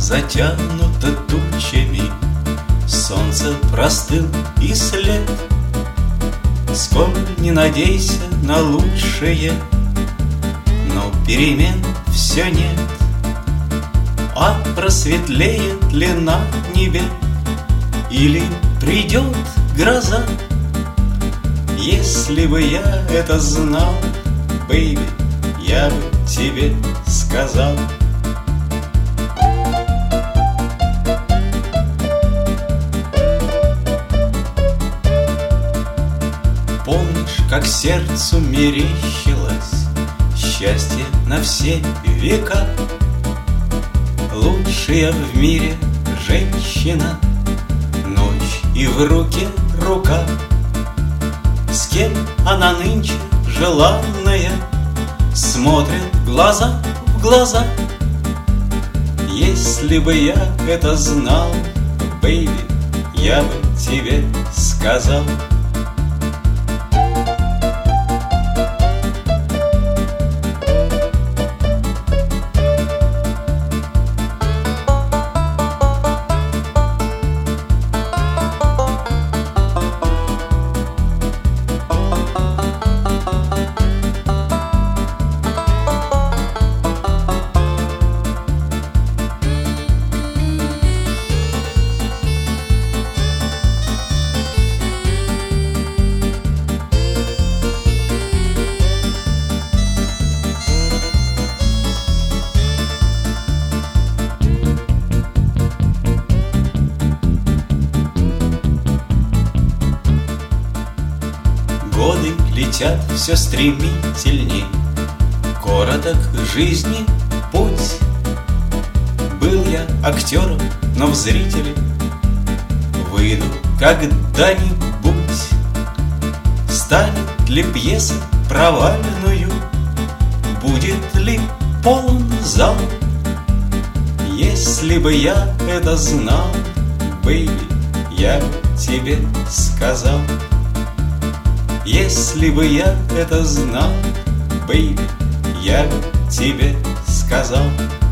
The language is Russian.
затянуто тучами, солнце простыл и след. Сколь не надейся на лучшее, но перемен все нет. А просветлеет ли на небе или придет гроза? Если бы я это знал, бэйби, я бы тебе сказал. Помнишь, как сердцу мерещилось счастье на все века? Лучшая в мире женщина, ночь и в руке рука. С кем она нынче желанная, смотрит глаза в глаза. Если бы я это знал, бэйби, я бы тебе сказал. Годы летят все стремительней, короток жизни путь. Был я актером, но в зрители выйду когда-нибудь. Станет ли пьеса провальную, будет ли полон зал? Если бы я это знал, бэйби, я бы тебе сказал. Если бы я это знал, бэйби, я бы тебе сказал.